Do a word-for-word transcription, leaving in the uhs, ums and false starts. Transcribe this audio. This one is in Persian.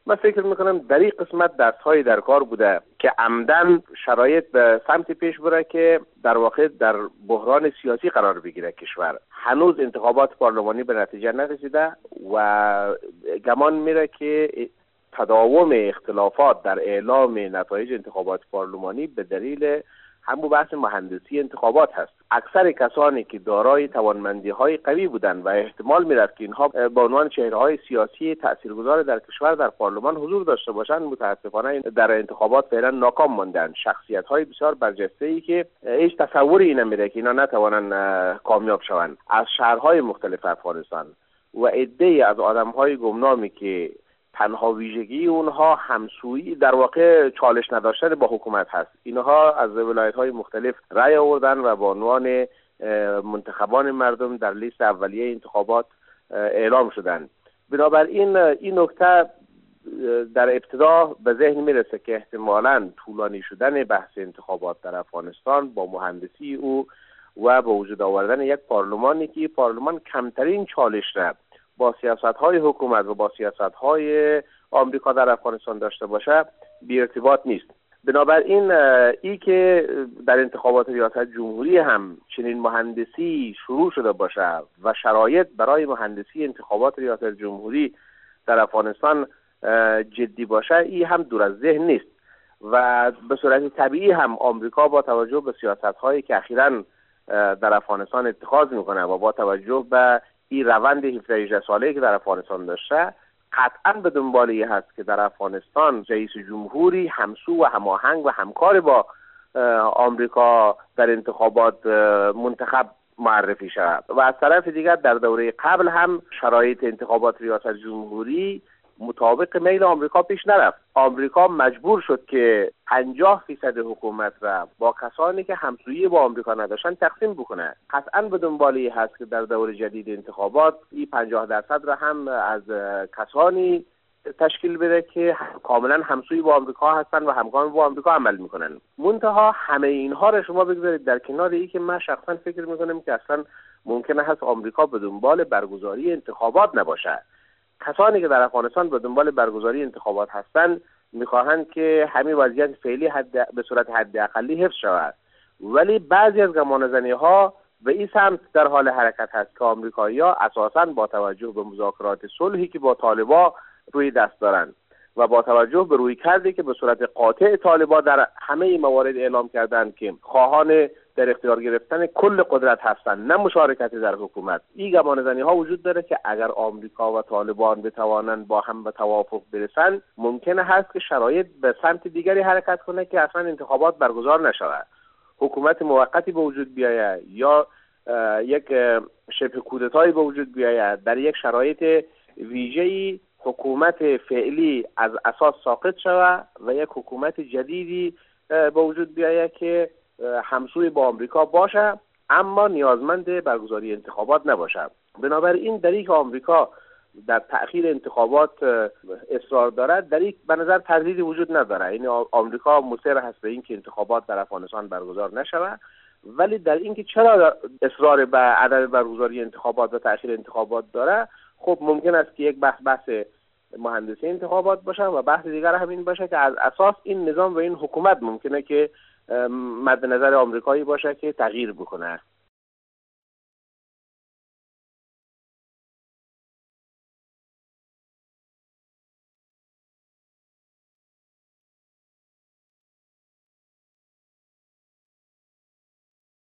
من فکر میکنم در این قسمت دست‌های در کار بوده که عمدن شرایط به سمت پیش بره که در واقع در بحران سیاسی قرار بگیره کشور. هنوز انتخابات پارلمانی به نتیجه نرسیده و گمان میره که تداوم اختلافات در اعلام نتایج انتخابات پارلمانی به دلیل همون بحث مهندسی انتخابات هست. اکثر کسانی که دارای توانمندی‌های قوی بودند و احتمال می‌رفت که اینها به عنوان چهره‌های سیاسی تاثیرگذار در کشور در پارلمان حضور داشته باشند، متأسفانه در انتخابات فعلا ناکام ماندند. شخصیت‌های بسیار برجسته‌ای که هیچ تصوری این نمی‌ده که اینا نتوانند کامیاب شوند از شهرهای مختلف افغانستان و عده‌ای از آدم‌های گمنامی که تنها ویژگی اونها همسویی در واقع چالش نداشتن با حکومت هست. اینها از ولایت‌های مختلف رأی آوردن و به عنوان منتخبان مردم در لیست اولیه انتخابات اعلام شدند. بنابراین این نکته در ابتدا به ذهن میرسه که احتمالاً طولانی شدن بحث انتخابات در افغانستان با مهندسی او و با وجود آوردن یک پارلمانی که پارلمان کمترین چالش را با سیاست‌های حکومت و با سیاست‌های آمریکا در افغانستان داشته باشه بی ارتباط نیست. بنابراین ای که در انتخابات ریاست جمهوری هم چنین مهندسی شروع شده باشه و شرایط برای مهندسی انتخابات ریاست جمهوری در افغانستان جدی باشه، ای هم دور از ذهن نیست و به صورت طبیعی هم آمریکا با توجه به سیاست‌هایی که اخیراً در افغانستان اتخاذ میکنه و با توجه به این روند هفده ساله که در افغانستان داشته، قطعاً به دنبال این هست که در افغانستان رئیس جمهوری همسو و هماهنگ و همکار با آمریکا در انتخابات منتخب معرفی شود. و از طرف دیگر در دوره قبل هم شرایط انتخابات ریاست جمهوری مطابق میل آمریکا پیش نرفت. آمریکا مجبور شد که پنجاه فیصد حکومت را با کسانی که همسویی با آمریکا نداشتن تقسیم بکنه. قطعاً به دنبالی هست که در دور جدید انتخابات این پنجاه درصد را هم از کسانی تشکیل بده که کاملا همسویی با آمریکا هستن و همگام با آمریکا عمل میکنن. منتها همه اینها را شما بگذارید در کنار ای که من شخصا فکر میکنم که اصلا ممکنه هست آمریکا به دنبال برگزاری انتخابات نباشه. کسانی که در افغانستان به دنبال برگزاری انتخابات هستند میخواهند که همین وضعیت فعلی حد به صورت حداقلی حفظ شود، ولی بعضی از گمانه‌زنی‌ها به این سمت در حال حرکت هست که آمریکایی‌ها اساساً با توجه به مذاکرات صلحی که با طالبان روی دست دارند و با توجه به رویکردی که به صورت قاطع طالبان در همه این موارد اعلام کردند که خواهان در اختیار گرفتن کل قدرت هستند، نه مشارکت در حکومت، این گمانه‌زنی ها وجود داره که اگر آمریکا و طالبان بتوانند با هم به توافق برسند، ممکنه هست که شرایط به سمت دیگری حرکت کنه که اصلا انتخابات برگزار نشود، حکومت موقتی به وجود بیاید یا یک شبه کودتایی به وجود بیاید. در یک شرایط ویژه‌ای حکومت فعلی از اساس ساقط شود و یک حکومت جدیدی به وجود بیاید که همسوی با آمریکا باشه اما نیازمند برگزاری انتخابات نباشه. بنابراین در این که آمریکا در تأخیر انتخابات اصرار دارد، در این به نظر تردیدی وجود نداره. یعنی آمریکا مصر هست به این که انتخابات در افغانستان برگزار نشود، ولی در این که چرا اصرار به عدم برگزاری انتخابات و تأخیر انتخابات داره، خب ممکن است که یک بحث بحث مهندسی انتخابات باشه و بحث دیگر همین باشه که از اساس این نظام و این حکومت ممکنه که مد نظر آمریکایی باشه که تغییر بکنه.